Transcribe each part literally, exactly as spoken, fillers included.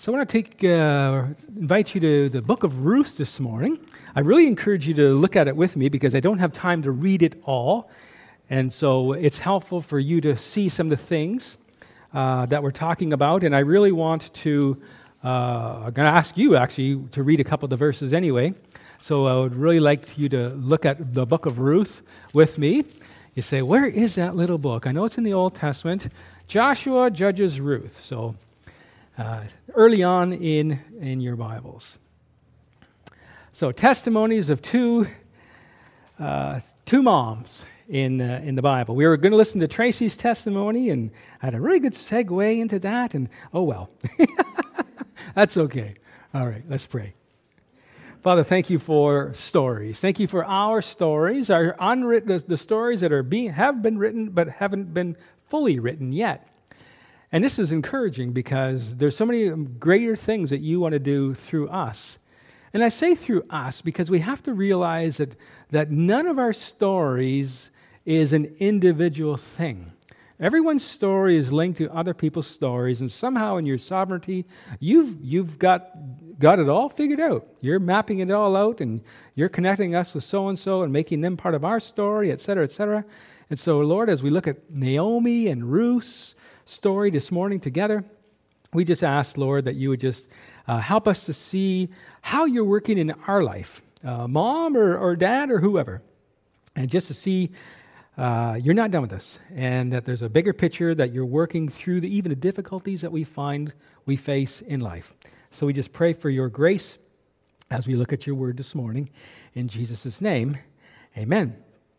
So I want to take, uh, invite you to the book of Ruth this morning. I really encourage you to look at it with me because I don't have time to read it all. And so it's helpful for you to see some of the things uh, that we're talking about. And I really want to, uh, I'm going to ask you actually to read a couple of the verses anyway. So I would really like you to look at the book of Ruth with me. You say, where is that little book? I know it's in the Old Testament. Joshua, Judges, Ruth. So uh, early on in, in your Bibles. So testimonies of two uh, two moms in uh, in the Bible. We were going to listen to Tracy's testimony, and I had a really good segue into that. And oh well, that's okay. All right, let's pray. Father, thank you for stories. Thank you for our stories, our unwritten the, the stories that are being have been written but haven't been fully written yet. And this is encouraging because there's so many greater things that you want to do through us. And I say through us because we have to realize that, that none of our stories is an individual thing. Everyone's story is linked to other people's stories, and somehow in your sovereignty, you've you've got got it all figured out. You're mapping it all out, and you're connecting us with so-and-so and making them part of our story, et cetera, et cetera. And so, Lord, as we look at Naomi and Ruth's story this morning together, we just ask, Lord, that you would just uh, help us to see how you're working in our life, uh, mom or, or dad or whoever, and just to see uh, you're not done with us, and that there's a bigger picture that you're working through the, even the difficulties that we find we face in life. So we just pray for your grace as we look at your word this morning. In Jesus' name, amen.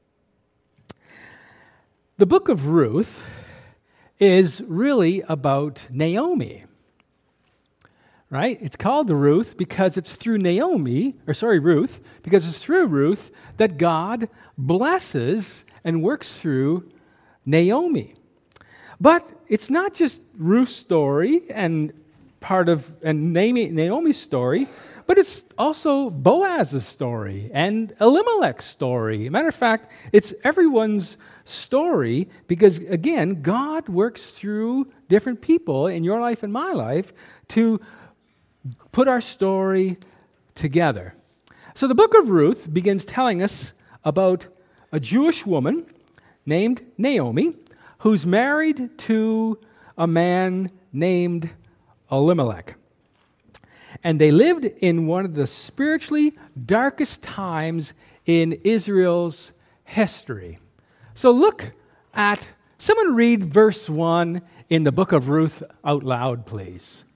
The book of Ruth is really about Naomi, right? It's called the Ruth because it's through Naomi, or sorry, Ruth, because it's through Ruth that God blesses and works through Naomi. But it's not just Ruth's story and part of and Naomi's story, but it's also Boaz's story and Elimelech's story. Matter of fact, it's everyone's story because, again, God works through different people in your life and my life to put our story together. So the book of Ruth begins telling us about a Jewish woman named Naomi who's married to a man named Elimelech. And they lived in one of the spiritually darkest times in Israel's history. So look at, someone read verse one in the book of Ruth out loud, please.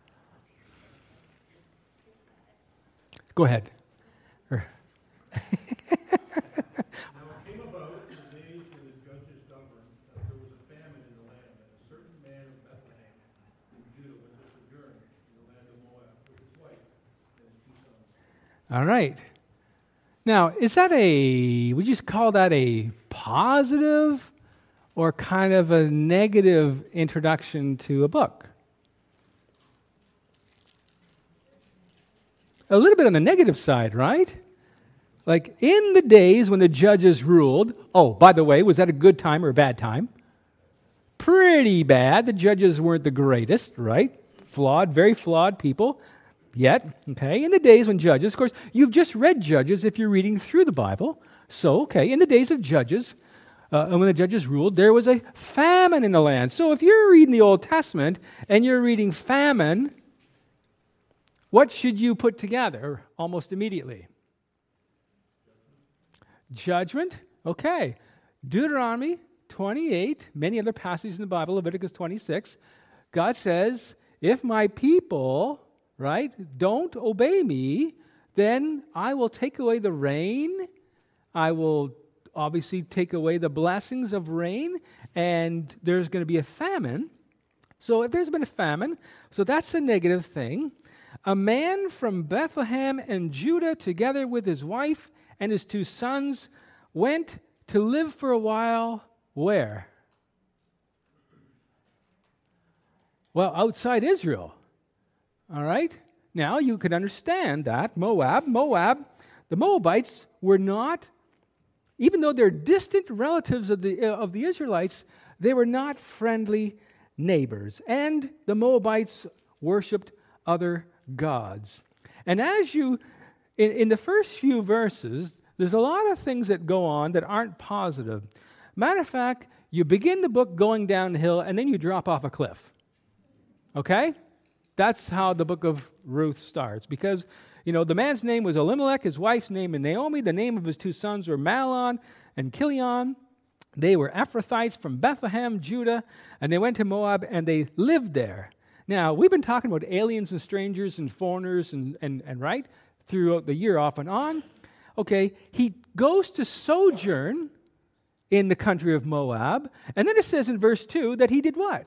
Go ahead. All right. Now, is that a, would you call that a positive or kind of a negative introduction to a book? A little bit on the negative side, right? Like in the days when the judges ruled, oh, by the way, was that a good time or a bad time? Pretty bad. The judges weren't the greatest, right? Flawed, very flawed people. Yet, okay, in the days when Judges, of course, you've just read Judges if you're reading through the Bible. So, okay, in the days of Judges, uh, and when the Judges ruled, there was a famine in the land. So if you're reading the Old Testament and you're reading famine, what should you put together almost immediately? Judgment, okay. Deuteronomy twenty-eight, many other passages in the Bible, Leviticus twenty-six, God says, if my people, right, don't obey me, then I will take away the rain. I will obviously take away the blessings of rain, and there's going to be a famine. So if there's been a famine, so that's a negative thing. A man from Bethlehem and Judah, together with his wife and his two sons, went to live for a while where? Well, outside Israel. All right? Now, you can understand that Moab, Moab, the Moabites were not, even though they're distant relatives of the, uh, of the Israelites, they were not friendly neighbors. And the Moabites worshipped other gods. And as you, in, in the first few verses, there's a lot of things that go on that aren't positive. Matter of fact, you begin the book going downhill and then you drop off a cliff. Okay? That's how the book of Ruth starts. Because, you know, the man's name was Elimelech, his wife's name is Naomi, the name of his two sons were Mahlon and Chilion. They were Ephrathites from Bethlehem, Judah, and they went to Moab and they lived there. Now, we've been talking about aliens and strangers and foreigners and, and, and right, throughout the year off and on. Okay, he goes to sojourn in the country of Moab, and then it says in verse two that he did what?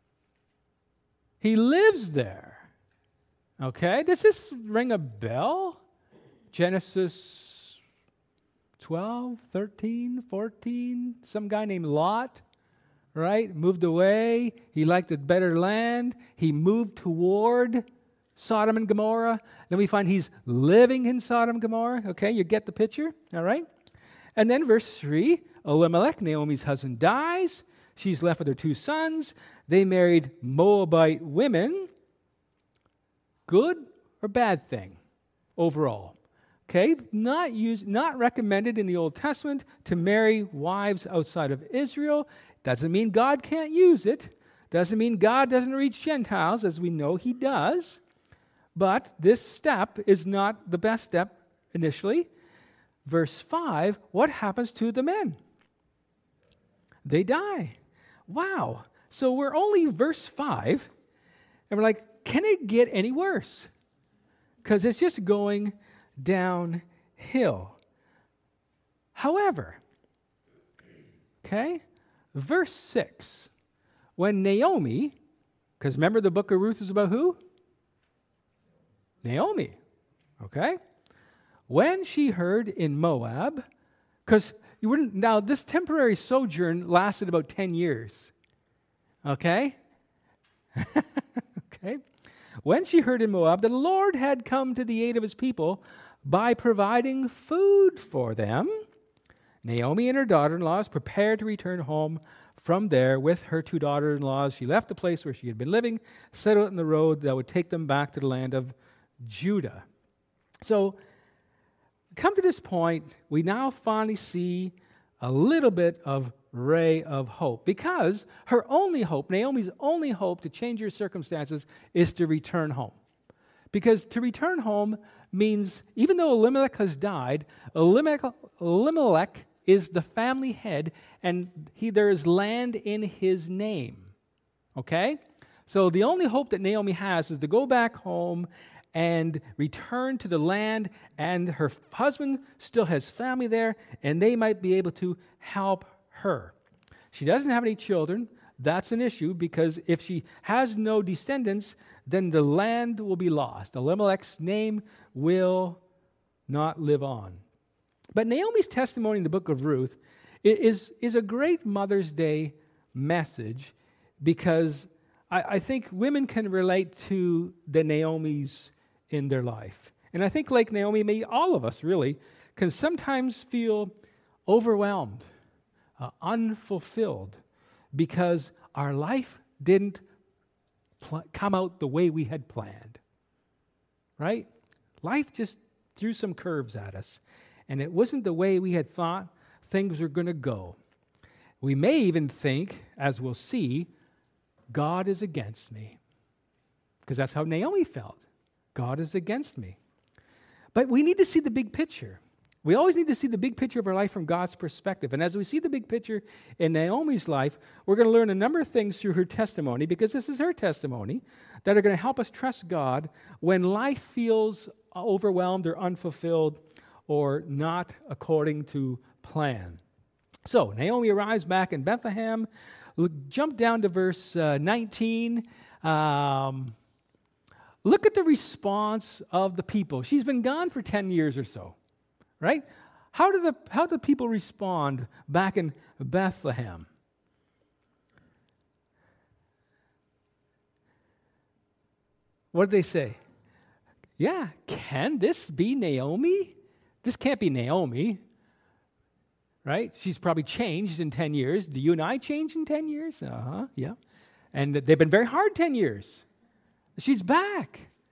He lives there. Okay, does this ring a bell? Genesis twelve, thirteen, fourteen, some guy named Lot, right, moved away. He liked a better land. He moved toward Sodom and Gomorrah. Then we find he's living in Sodom and Gomorrah. Okay, you get the picture, all right? And then verse three, Elimelech, Naomi's husband, dies. She's left with her two sons. They married Moabite women. Good or bad thing overall? Okay, not used, not recommended in the Old Testament to marry wives outside of Israel. Doesn't mean God can't use it. Doesn't mean God doesn't reach Gentiles, as we know he does. But this step is not the best step initially. Verse five, what happens to the men? They die. Wow. So we're only verse five, and we're like, can it get any worse? Because it's just going downhill. However, okay, verse six, when Naomi, because remember the book of Ruth is about who? Naomi, okay? When she heard in Moab, because you wouldn't, now this temporary sojourn lasted about ten years, okay? Okay? When she heard in Moab that the Lord had come to the aid of his people by providing food for them, Naomi and her daughter-in-laws prepared to return home from there with her two daughter-in-laws. She left the place where she had been living, set out on the road that would take them back to the land of Judah. So, come to this point, we now finally see a little bit of ray of hope, because her only hope, Naomi's only hope to change her circumstances is to return home. Because to return home means, even though Elimelech has died, Elimelech, Elimelech is the family head, and he, there is land in his name. Okay? So the only hope that Naomi has is to go back home and return to the land, and her husband still has family there, and they might be able to help her. She doesn't have any children. That's an issue, because if she has no descendants, then the land will be lost. Elimelech's name will not live on. But Naomi's testimony in the book of Ruth is, is a great Mother's Day message, because I, I think women can relate to the Naomis in their life. And I think, like Naomi, maybe all of us really can sometimes feel overwhelmed, uh, unfulfilled, because our life didn't pl- come out the way we had planned. Right? Life just threw some curves at us, and it wasn't the way we had thought things were going to go. We may even think, as we'll see, God is against me, because that's how Naomi felt. God is against me. But we need to see the big picture. We always need to see the big picture of our life from God's perspective. And as we see the big picture in Naomi's life, we're going to learn a number of things through her testimony, because this is her testimony, that are going to help us trust God when life feels overwhelmed or unfulfilled or not according to plan. So, Naomi arrives back in Bethlehem. Jump down to verse uh, nineteen. Um, look at the response of the people. She's been gone for ten years or so, right? How do the how do people respond back in Bethlehem? What did they say? Yeah, can this be Naomi? This can't be Naomi. Right? She's probably changed in ten years. Do you and I change in ten years? Uh-huh, yeah. And they've been very hard ten years. She's back.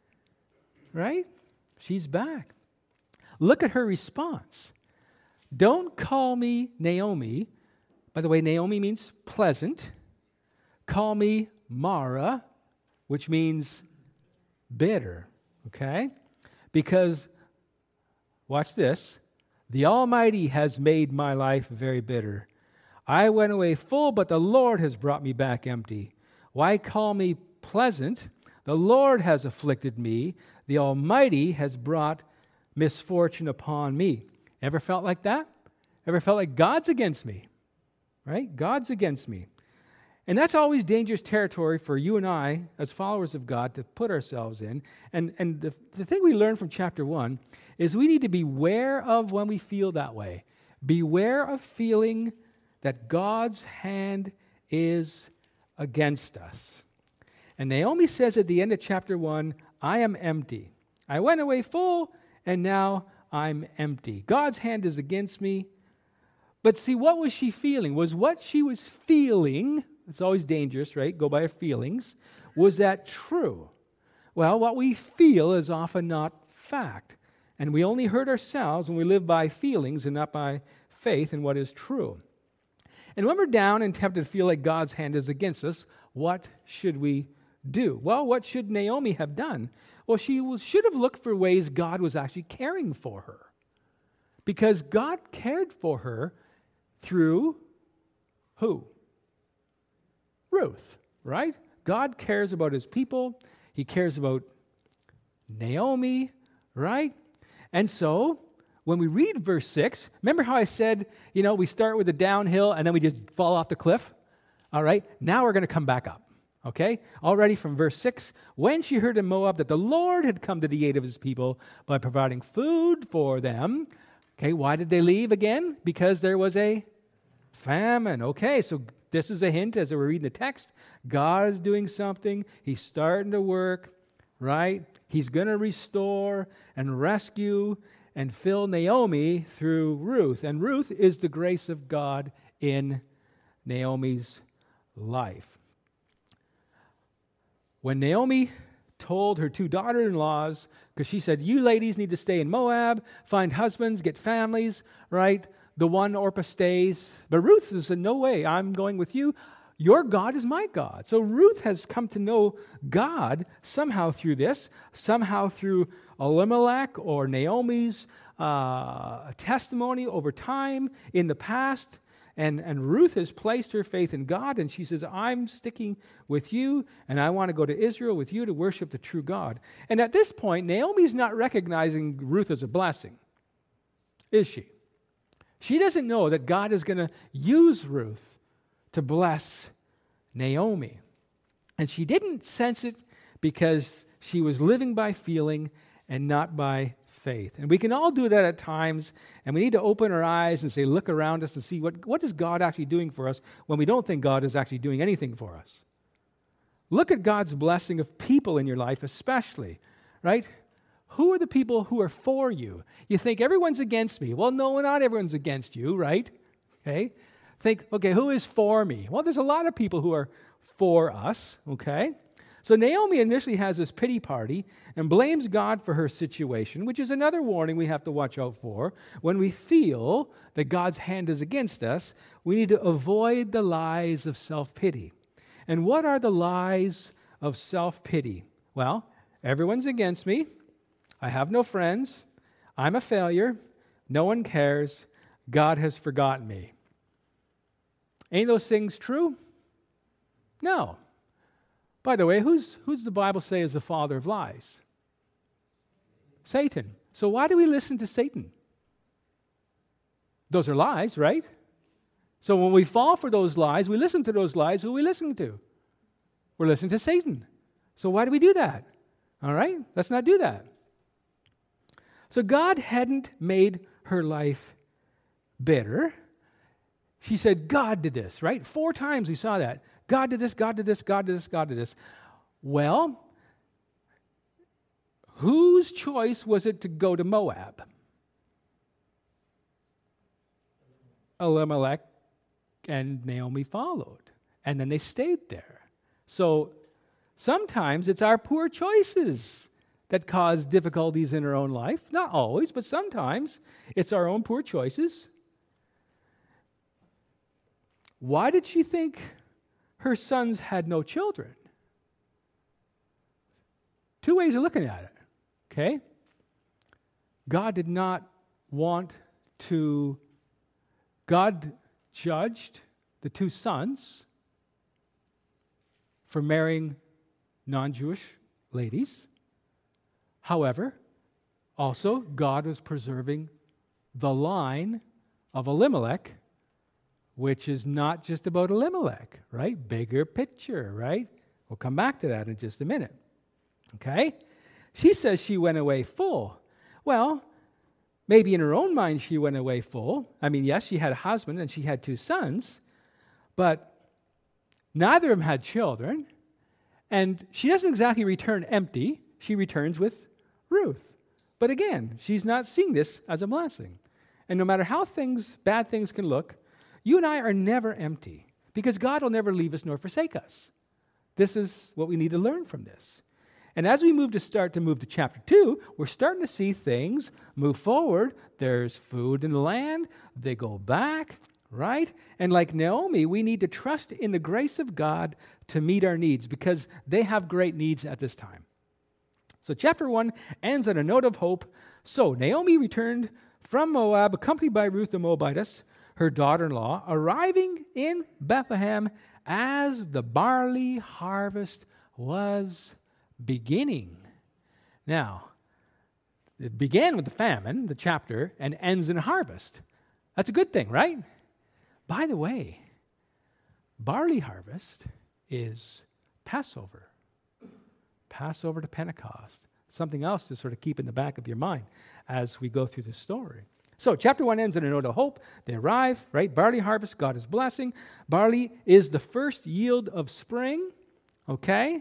right? She's back. Look at her response. Don't call me Naomi. By the way, Naomi means pleasant. Call me Mara, which means bitter, okay? Because, watch this, the Almighty has made my life very bitter. I went away full, but the Lord has brought me back empty. Why call me pleasant? The Lord has afflicted me. The Almighty has brought misfortune upon me. Ever felt like that? Ever felt like God's against me? Right? God's against me. And that's always dangerous territory for you and I, as followers of God, to put ourselves in. And, and the, the thing we learn from chapter one is we need to beware of when we feel that way. Beware of feeling that God's hand is against us. And Naomi says at the end of chapter one, I am empty. I went away full, and now I'm empty. God's hand is against me. But see, what was she feeling? Was what she was feeling, it's always dangerous, right? Go by her feelings. Was that true? Well, what we feel is often not fact. And we only hurt ourselves when we live by feelings and not by faith in what is true. And when we're down and tempted to feel like God's hand is against us, what should we do? Well, what should Naomi have done? Well, she was, should have looked for ways God was actually caring for her. Because God cared for her through who? Ruth, right? God cares about his people. He cares about Naomi, right? And so, when we read verse six, remember how I said, you know, we start with the downhill and then we just fall off the cliff? All right, now we're going to come back up, okay? Already from verse six, when she heard in Moab that the Lord had come to the aid of his people by providing food for them, okay, why did they leave again? Because there was a famine. Okay, so this is a hint as we're reading the text. God is doing something. He's starting to work, right? He's going to restore and rescue and fill Naomi through Ruth. And Ruth is the grace of God in Naomi's life. When Naomi told her two daughter-in-laws, because she said, you ladies need to stay in Moab, find husbands, get families, right? The one, Orpah, stays. But Ruth says, no way, I'm going with you. Your God is my God. So Ruth has come to know God somehow through this, somehow through Elimelech or Naomi's uh, testimony over time in the past. And, and Ruth has placed her faith in God, and she says, I'm sticking with you, and I want to go to Israel with you to worship the true God. And at this point, Naomi's not recognizing Ruth as a blessing, is she? She doesn't know that God is going to use Ruth to bless Naomi. And she didn't sense it because she was living by feeling and not by faith. And we can all do that at times, and we need to open our eyes and say, look around us and see what, what is God actually doing for us when we don't think God is actually doing anything for us. Look at God's blessing of people in your life especially, right? Who are the people who are for you? You think everyone's against me. Well, no, not everyone's against you, right? Okay. Think, okay, who is for me? Well, there's a lot of people who are for us, okay? So Naomi initially has this pity party and blames God for her situation, which is another warning we have to watch out for. When we feel that God's hand is against us, we need to avoid the lies of self-pity. And what are the lies of self-pity? Well, everyone's against me. I have no friends. I'm a failure. No one cares. God has forgotten me. Ain't those things true? No. By the way, who's, who's the Bible say is the father of lies? Satan. So why do we listen to Satan? Those are lies, right? So when we fall for those lies, we listen to those lies. Who are we listening to? We're listening to Satan. So why do we do that? All right? Let's not do that. So God hadn't made her life bitter. She said, God did this, right? Four times we saw that. God did this, God did this, God did this, God did this. Well, whose choice was it to go to Moab? Elimelech and Naomi followed. And then they stayed there. So sometimes it's our poor choices that cause difficulties in our own life. Not always, but sometimes it's our own poor choices. Why did she think her sons had no children? Two ways of looking at it, okay? God did not want to, God judged the two sons for marrying non-Jewish ladies. However, also God was preserving the line of Elimelech, which is not just about Elimelech, right? Bigger picture, right? We'll come back to that in just a minute. Okay? She says she went away full. Well, maybe in her own mind she went away full. I mean, yes, she had a husband and she had two sons, but neither of them had children, and she doesn't exactly return empty. She returns with Ruth. But again, she's not seeing this as a blessing. And no matter how things, bad things can look, you and I are never empty because God will never leave us nor forsake us. This is what we need to learn from this. And as we move to start to move to chapter two, we're starting to see things move forward. There's food in the land. They go back, right? And like Naomi, we need to trust in the grace of God to meet our needs because they have great needs at this time. So chapter one ends on a note of hope. So Naomi returned from Moab, accompanied by Ruth the Moabitess, her daughter-in-law, arriving in Bethlehem as the barley harvest was beginning. Now, it began with the famine, the chapter, and ends in harvest. That's a good thing, right? By the way, barley harvest is Passover. Passover to Pentecost. Something else to sort of keep in the back of your mind as we go through this story. So chapter one ends in a note of hope. They arrive, right? Barley harvest, God is blessing. Barley is the first yield of spring, okay?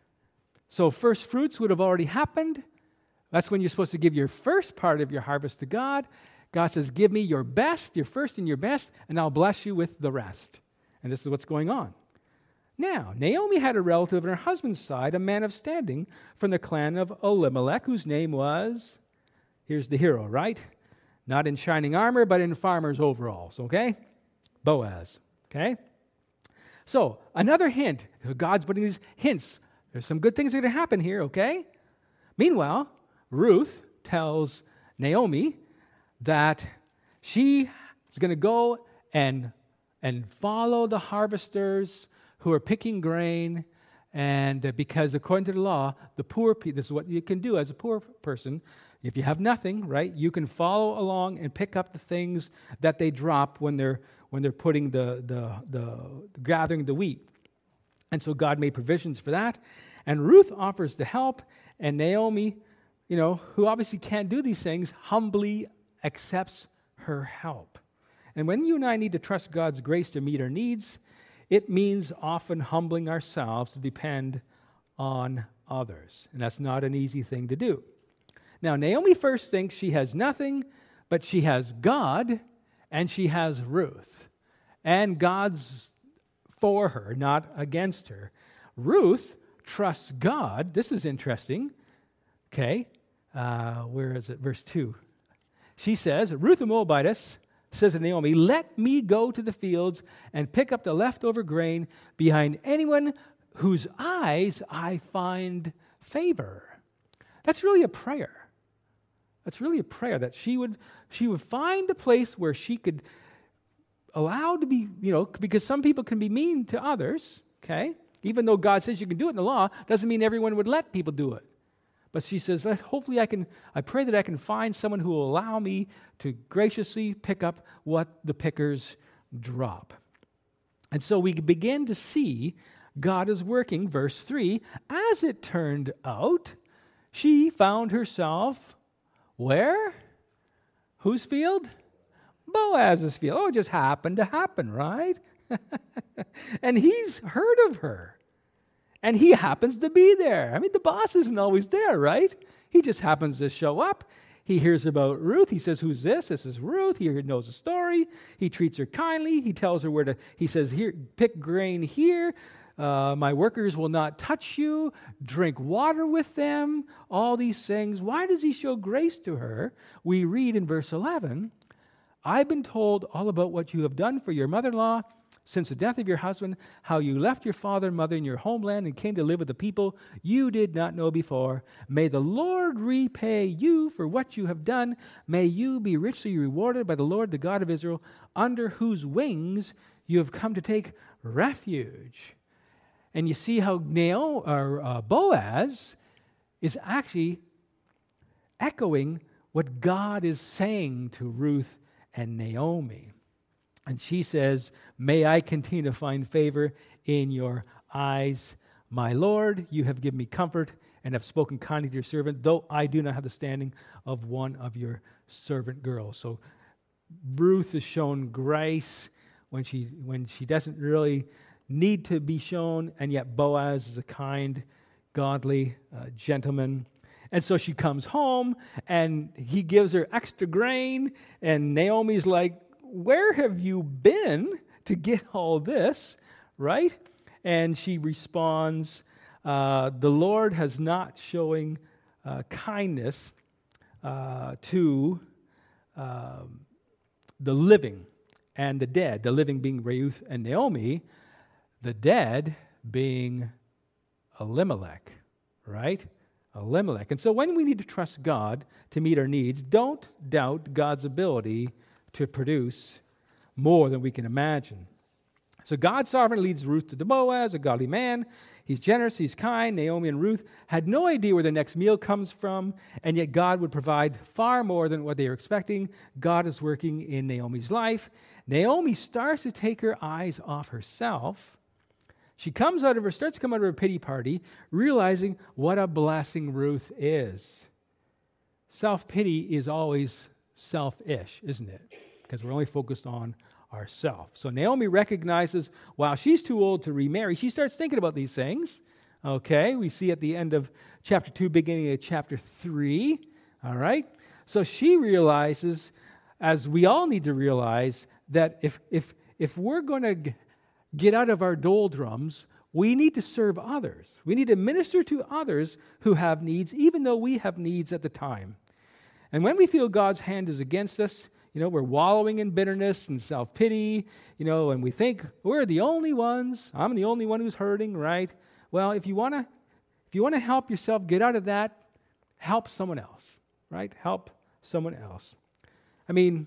So first fruits would have already happened. That's when you're supposed to give your first part of your harvest to God. God says, give me your best, your first and your best, and I'll bless you with the rest. And this is what's going on. Now, Naomi had a relative on her husband's side, a man of standing from the clan of Elimelech, whose name was, here's the hero, right? Not in shining armor, but in farmer's overalls, okay? Boaz, okay? So, another hint. God's putting these hints. There's some good things that are going to happen here, okay? Meanwhile, Ruth tells Naomi that she is going to go and, and follow the harvesters who are picking grain, and uh, because according to the law, the poor people, this is what you can do as a poor person. If you have nothing, right, you can follow along and pick up the things that they drop when they're when they're putting the the the gathering the wheat. And so God made provisions for that. And Ruth offers to help, and Naomi, you know, who obviously can't do these things, humbly accepts her help. And when you and I need to trust God's grace to meet our needs, it means often humbling ourselves to depend on others. And that's not an easy thing to do. Now, Naomi first thinks she has nothing, but she has God, and she has Ruth. And God's for her, not against her. Ruth trusts God. This is interesting. Okay, uh, where is it? Verse two. She says, Ruth the Moabitess says to Naomi, let me go to the fields and pick up the leftover grain behind anyone whose eyes I find favor. That's really a prayer. That's really a prayer that she would she would find a place where she could allow to be, you know, because some people can be mean to others, okay? Even though God says you can do it in the law, doesn't mean everyone would let people do it. But she says, hopefully I can, I pray that I can find someone who will allow me to graciously pick up what the pickers drop. And so we begin to see God is working, verse three. As it turned out, she found herself where? Whose field? Boaz's field. Oh, it just happened to happen, right? And he's heard of her. And he happens to be there. I mean, the boss isn't always there, right? He just happens to show up. He hears about Ruth. He says, who's this? This is Ruth. He knows the story. He treats her kindly. He tells her where to, he says, here, pick grain here. Uh, my workers will not touch you. Drink water with them. All these things. Why does he show grace to her? We read in verse eleven, I've been told all about what you have done for your mother-in-law since the death of your husband, how you left your father and mother in your homeland and came to live with the people you did not know before. May the Lord repay you for what you have done. May you be richly rewarded by the Lord, the God of Israel, under whose wings you have come to take refuge. And you see how Naomi, or uh, Boaz is actually echoing what God is saying to Ruth and Naomi. And she says, may I continue to find favor in your eyes. My Lord, you have given me comfort and have spoken kindly to your servant, though I do not have the standing of one of your servant girls. So Ruth is shown grace when she when she doesn't really need to be shown, and yet Boaz is a kind, godly uh, gentleman. And so she comes home, and he gives her extra grain, and Naomi's like, where have you been to get all this, right? And she responds, uh, the Lord has not showing uh, kindness uh, to uh, the living and the dead, the living being Ruth and Naomi, the dead being Elimelech, right? Elimelech. And so when we need to trust God to meet our needs, don't doubt God's ability to produce more than we can imagine. So God sovereignly leads Ruth to Boaz, a godly man. He's generous, he's kind. Naomi and Ruth had no idea where their next meal comes from, and yet God would provide far more than what they were expecting. God is working in Naomi's life. Naomi starts to take her eyes off herself. She comes out of her, starts to come out of her pity party, realizing what a blessing Ruth is. Self-pity is always selfish, isn't it? Because we're only focused on ourselves. So Naomi recognizes while she's too old to remarry, she starts thinking about these things. Okay, we see at the end of chapter two, beginning of chapter three. All right, so she realizes, as we all need to realize, that if if if we're going to g- get out of our doldrums, we need to serve others. We need to minister to others who have needs, even though we have needs at the time. And when we feel God's hand is against us, you know, we're wallowing in bitterness and self-pity, you know, and we think we're the only ones. I'm the only one who's hurting, right? Well, if you want to if you want to help yourself get out of that, help someone else, right? Help someone else. I mean,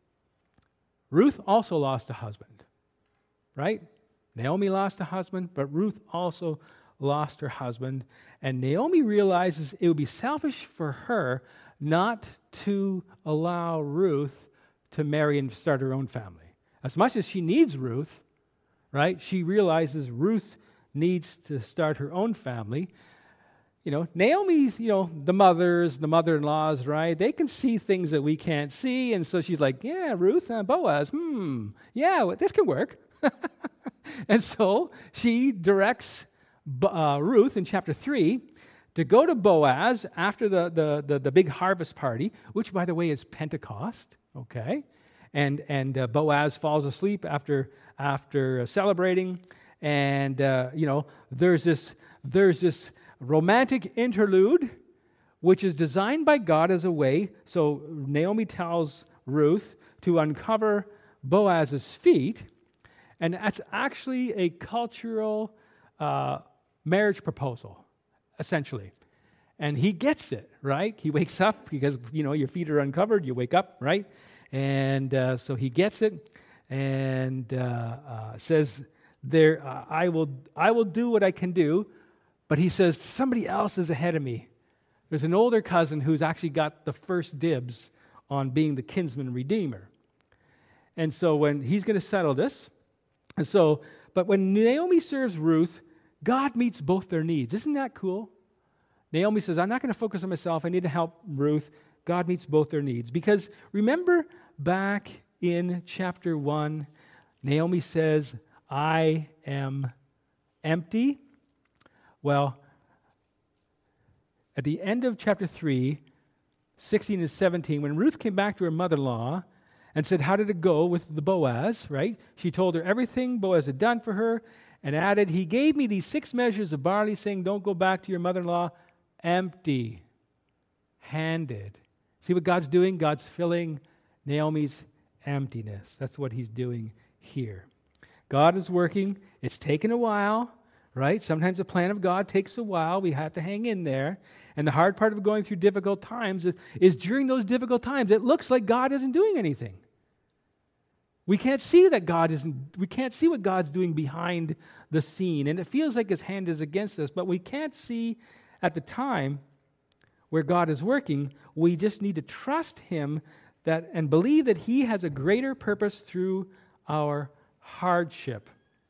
Ruth also lost a husband, right? Naomi lost a husband, but Ruth also lost her husband. And Naomi realizes it would be selfish for her not to allow Ruth to marry and start her own family. As much as she needs Ruth, right, she realizes Ruth needs to start her own family. You know, Naomi's, you know, the mothers, the mother-in-laws, right, they can see things that we can't see, and so she's like, yeah, Ruth and Boaz, hmm, yeah, well, this can work. And so she directs uh, Ruth in chapter three to go to Boaz after the, the, the, the big harvest party, which, by the way, is Pentecost, okay? And and uh, Boaz falls asleep after after uh, celebrating, and uh, you know there's this there's this romantic interlude, which is designed by God as a way. So Naomi tells Ruth to uncover Boaz's feet, and that's actually a cultural uh, marriage proposal, essentially. And he gets it, right? He wakes up because, you know, your feet are uncovered. You wake up, right? And uh, so he gets it and uh, uh, says, "There, uh, I will, I will do what I can do." But he says, somebody else is ahead of me. There's an older cousin who's actually got the first dibs on being the kinsman redeemer. And so when he's going to settle this, and so, but when Naomi serves Ruth, God meets both their needs. Isn't that cool? Naomi says, I'm not going to focus on myself. I need to help Ruth. God meets both their needs. Because remember back in chapter one, Naomi says, I am empty. Well, at the end of chapter three, sixteen and seventeen, when Ruth came back to her mother-in-law and said, how did it go with the Boaz, right? She told her everything Boaz had done for her, and added, he gave me these six measures of barley, saying, don't go back to your mother-in-law empty-handed. See what God's doing? God's filling Naomi's emptiness. That's what he's doing here. God is working. It's taken a while, right? Sometimes the plan of God takes a while. We have to hang in there. And the hard part of going through difficult times is, is during those difficult times, it looks like God isn't doing anything. We can't see that God isn't, we can't see what God's doing behind the scene. And it feels like his hand is against us, but we can't see at the time where God is working. We just need to trust him that and believe that he has a greater purpose through our hardship.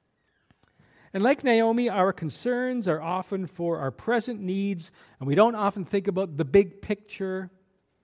And like Naomi, our concerns are often for our present needs, and we don't often think about the big picture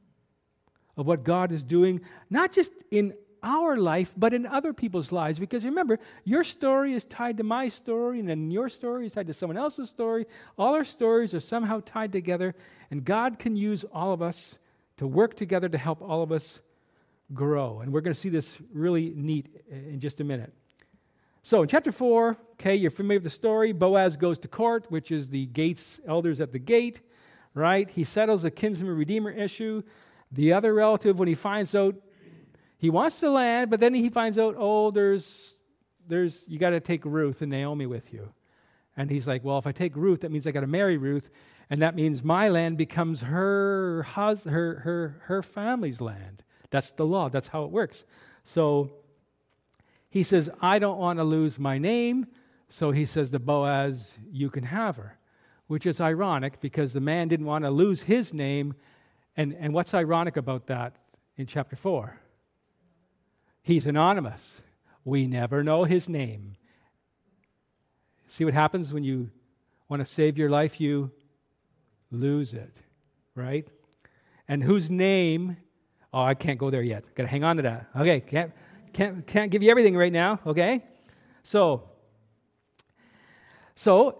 of what God is doing, not just in our life, but in other people's lives. Because remember, your story is tied to my story, and then your story is tied to someone else's story. All our stories are somehow tied together, and God can use all of us to work together to help all of us grow. And we're going to see this really neat in just a minute. So in chapter four, okay, you're familiar with the story. Boaz goes to court, which is the gates, elders at the gate, right? He settles a kinsman redeemer issue. The other relative, when he finds out, he wants the land, but then he finds out, oh, there's, there's, you got to take Ruth and Naomi with you. And he's like, well, if I take Ruth, that means I got to marry Ruth, and that means my land becomes her, hus- her, her, her family's land. That's the law. That's how it works. So he says, I don't want to lose my name. So he says to Boaz, you can have her, which is ironic because the man didn't want to lose his name. And, and what's ironic about that in chapter four? He's anonymous. We never know his name. See what happens when you want to save your life? You lose it, right? And whose name? Oh, I can't go there yet. Got to hang on to that. Okay, can't can't can't give you everything right now. Okay, so so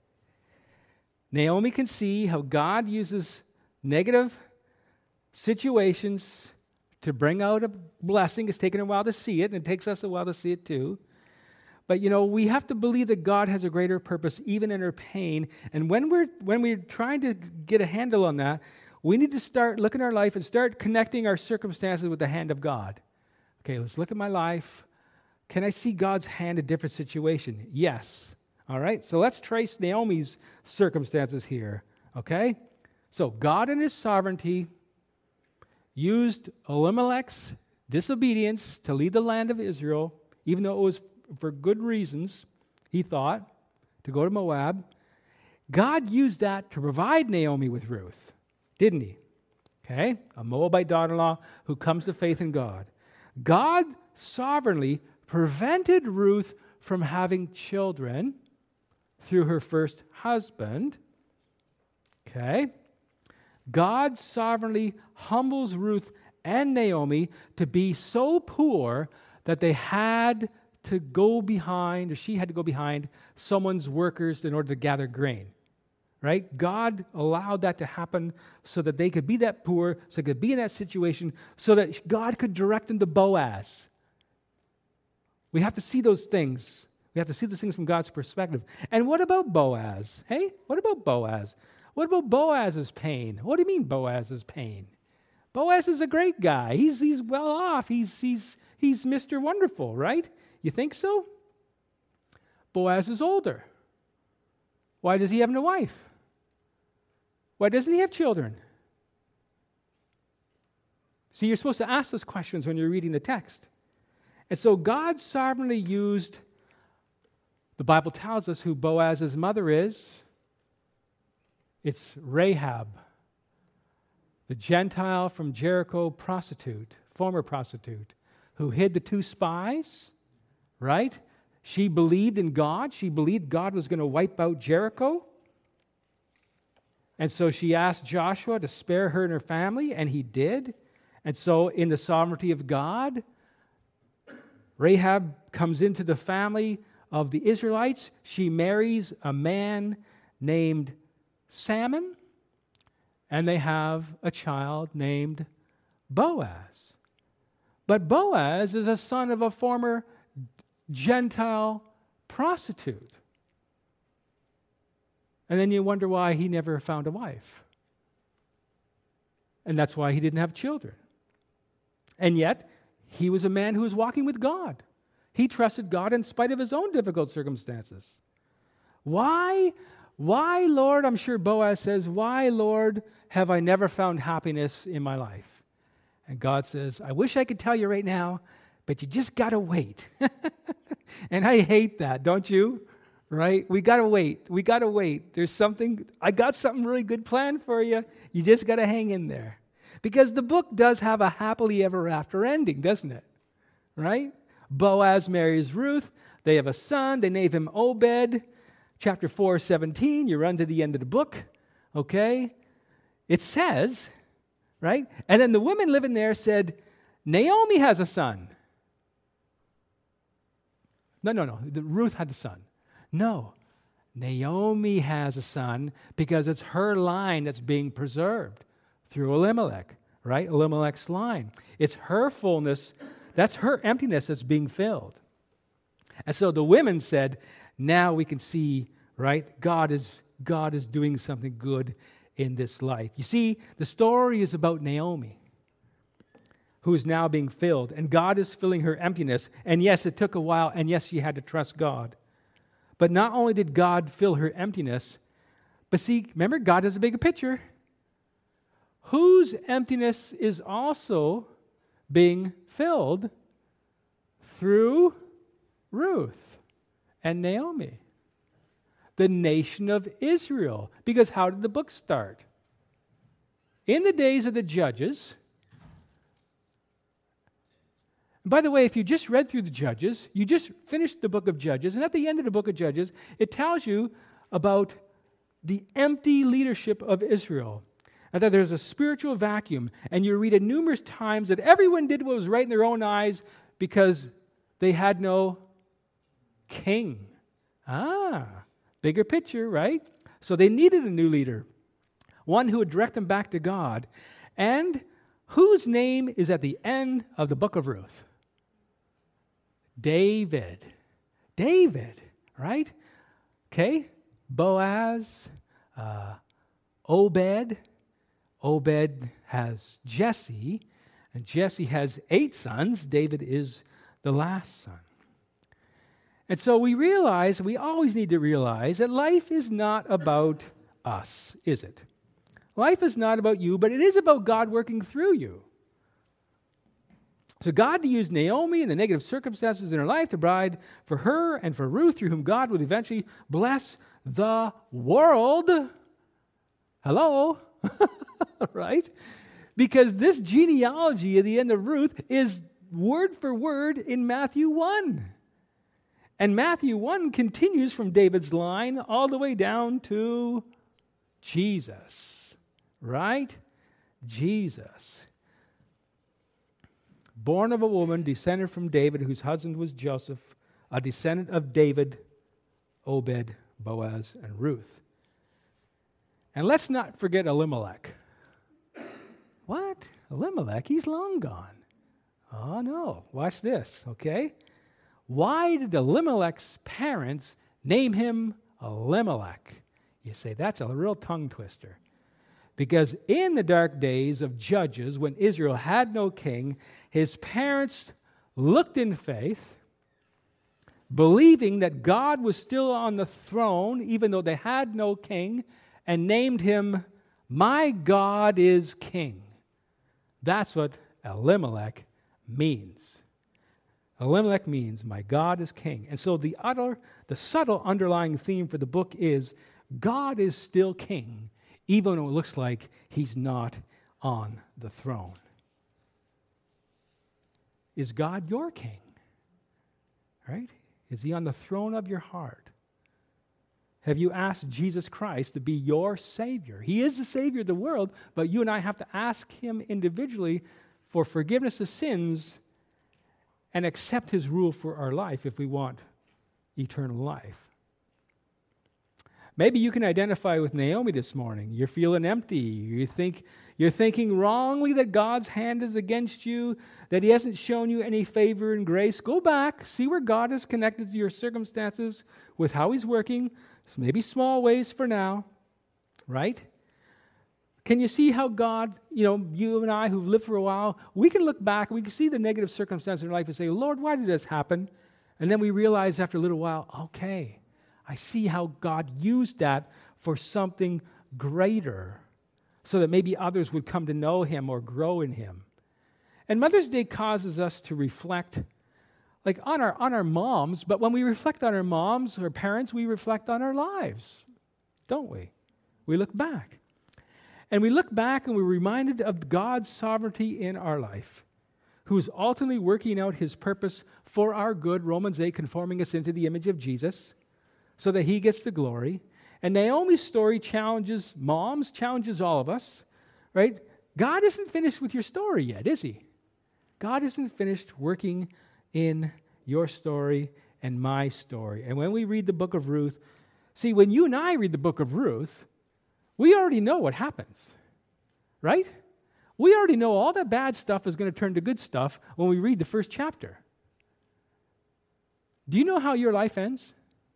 Naomi can see how God uses negative situations to bring out a blessing. It's taken a while to see it, and it takes us a while to see it too. But, you know, we have to believe that God has a greater purpose even in our pain. And when we're when we're trying to get a handle on that, we need to start looking at our life and start connecting our circumstances with the hand of God. Okay, let's look at my life. Can I see God's hand in different situation? Yes. All right, so let's trace Naomi's circumstances here. Okay? So God in his sovereignty used Elimelech's disobedience to lead the land of Israel, even though it was for good reasons, he thought, to go to Moab. God used that to provide Naomi with Ruth, didn't he? Okay, a Moabite daughter-in-law who comes to faith in God. God sovereignly prevented Ruth from having children through her first husband. Okay. God sovereignly humbles Ruth and Naomi to be so poor that they had to go behind, or she had to go behind someone's workers in order to gather grain. Right? God allowed that to happen so that they could be that poor, so they could be in that situation, so that God could direct them to Boaz. We have to see those things. We have to see those things from God's perspective. And what about Boaz? Hey, what about Boaz? What about Boaz's pain? What do you mean Boaz's pain? Boaz is a great guy. He's he's well off. He's he's he's Mister Wonderful, right? You think so? Boaz is older. Why does he have no wife? Why doesn't he have children? See, you're supposed to ask those questions when you're reading the text. And so God sovereignly used, the Bible tells us who Boaz's mother is. It's Rahab, the Gentile from Jericho prostitute, former prostitute, who hid the two spies, right? She believed in God. She believed God was going to wipe out Jericho. And so she asked Joshua to spare her and her family, and he did. And so in the sovereignty of God, Rahab comes into the family of the Israelites. She marries a man named Salmon, and they have a child named Boaz. But Boaz is a son of a former Gentile prostitute. And then you wonder why he never found a wife. And that's why he didn't have children. And yet, he was a man who was walking with God. He trusted God in spite of his own difficult circumstances. Why, why, Lord, I'm sure Boaz says, why, Lord, have I never found happiness in my life? And God says, I wish I could tell you right now, but you just got to wait. And I hate that, don't you? Right? We got to wait. We got to wait. There's something, I got something really good planned for you. You just got to hang in there. Because the book does have a happily ever after ending, doesn't it? Right? Boaz marries Ruth. They have a son. They name him Obed. Chapter four, seventeen, you run to the end of the book. Okay? It says, right? And then the women living there said, Naomi has a son. No, no, no. The, Ruth had a son. No. Naomi has a son because it's her line that's being preserved through Elimelech, right? Elimelech's line. It's her fullness, that's her emptiness that's being filled. And so the women said, now we can see, right, God is, God is doing something good in this life. You see, the story is about Naomi, who is now being filled, and God is filling her emptiness. And yes, it took a while, and yes, she had to trust God. But not only did God fill her emptiness, but see, remember, God has a bigger picture. Whose emptiness is also being filled through Ruth and Naomi, the nation of Israel. Because how did the book start? In the days of the judges. By the way, if you just read through the Judges, you just finished the book of Judges, and at the end of the book of Judges, it tells you about the empty leadership of Israel, and that there's a spiritual vacuum, and you read it numerous times that everyone did what was right in their own eyes because they had no king. Ah, bigger picture, right? So they needed a new leader, one who would direct them back to God, and whose name is at the end of the book of Ruth? David. David, right? Okay, Boaz, uh, Obed. Obed has Jesse, and Jesse has eight sons. David is the last son. And so we realize, we always need to realize that life is not about us, is it? Life is not about you, but it is about God working through you. So God used Naomi and the negative circumstances in her life to provide for her and for Ruth, through whom God would eventually bless the world. Hello? Right? Because this genealogy at the end of Ruth is word for word in Matthew one. And Matthew one continues from David's line all the way down to Jesus. Right? Jesus. Born of a woman, descended from David, whose husband was Joseph, a descendant of David, Obed, Boaz, and Ruth. And let's not forget Elimelech. What? Elimelech? He's long gone. Oh, no. Watch this, okay? Why did Elimelech's parents name him Elimelech? You say, that's a real tongue twister. Because in the dark days of Judges, when Israel had no king, his parents looked in faith, believing that God was still on the throne, even though they had no king, and named him, My God is King. That's what Elimelech means. Elimelech means, My God is King. And so the utter, the subtle underlying theme for the book is, God is still King, even though it looks like he's not on the throne. Is God your king? Right? Is he on the throne of your heart? Have you asked Jesus Christ to be your Savior? He is the Savior of the world, but you and I have to ask him individually for forgiveness of sins and accept his rule for our life if we want eternal life. Maybe you can identify with Naomi this morning. You're feeling empty. You think you're thinking wrongly that God's hand is against you, that he hasn't shown you any favor and grace. Go back, see where God is connected to your circumstances with how he's working. So maybe small ways for now, right? Can you see how God, you know, you and I who've lived for a while, we can look back, we can see the negative circumstances in our life and say, Lord, why did this happen? And then we realize after a little while, okay, I see how God used that for something greater so that maybe others would come to know him or grow in him. And Mother's Day causes us to reflect like on our on our moms, but when we reflect on our moms or parents, we reflect on our lives, don't we? We look back. And we look back and we're reminded of God's sovereignty in our life, who is ultimately working out his purpose for our good, Romans eight, conforming us into the image of Jesus, so that he gets the glory. And Naomi's story challenges moms, challenges all of us, right? God isn't finished with your story yet, is he? God isn't finished working in your story and my story. And when we read the book of Ruth, see, when you and I read the book of Ruth, we already know what happens, right? We already know all that bad stuff is going to turn to good stuff when we read the first chapter. Do you know how your life ends?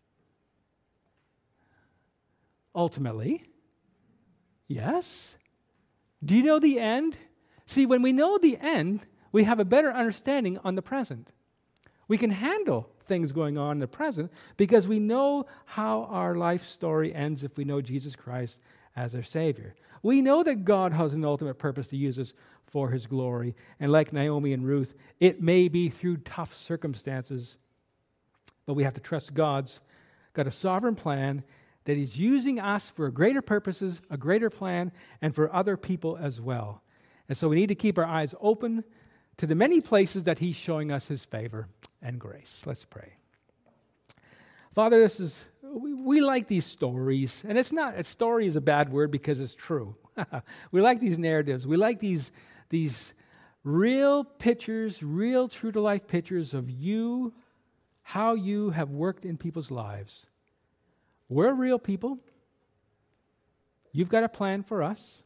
Ultimately, yes. Do you know the end? See, when we know the end, we have a better understanding on the present. We can handle things going on in the present because we know how our life story ends if we know Jesus Christ as our Savior. We know that God has an ultimate purpose to use us for his glory. And like Naomi and Ruth, it may be through tough circumstances, but we have to trust God's got a sovereign plan that he's using us for greater purposes, a greater plan, and for other people as well. And so we need to keep our eyes open to the many places that he's showing us his favor and grace. Let's pray. Father, this is we, we like these stories, and it's not, a story is a bad word because it's true. We like these narratives. We like these, these real pictures, real true-to-life pictures of you, how you have worked in people's lives. We're real people. You've got a plan for us.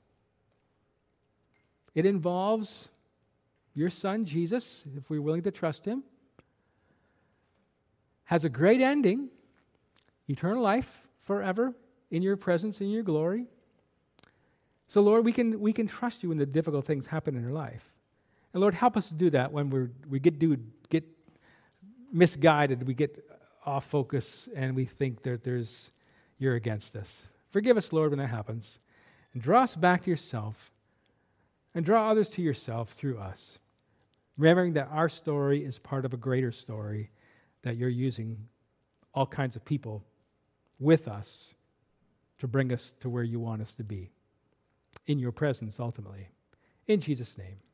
It involves your son, Jesus, if we're willing to trust him. Has a great ending, eternal life forever in your presence, in your glory. So, Lord, we can we can trust you when the difficult things happen in our life. And Lord, help us to do that when we're we get do get misguided, we get off focus, and we think that there's you're against us. Forgive us, Lord, when that happens. And draw us back to yourself. And draw others to yourself through us. Remembering that our story is part of a greater story, that you're using all kinds of people with us to bring us to where you want us to be. In your presence, ultimately. In Jesus' name.